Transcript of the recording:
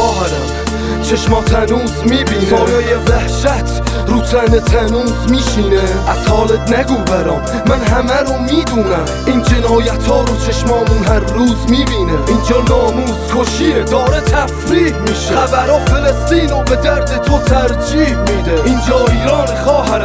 خواهرم چشمات هنوز میبینه سایه وحشت رو تن تنوز میشینه. از حالت نگو برام، من همه رو میدونم. این جنایت ها رو چشمامون هر روز میبینه. اینجا ناموز کشیه داره تفریح میشه. خبرها فلسطین رو به درد تو ترجیح میده. اینجا ایران خواهرم.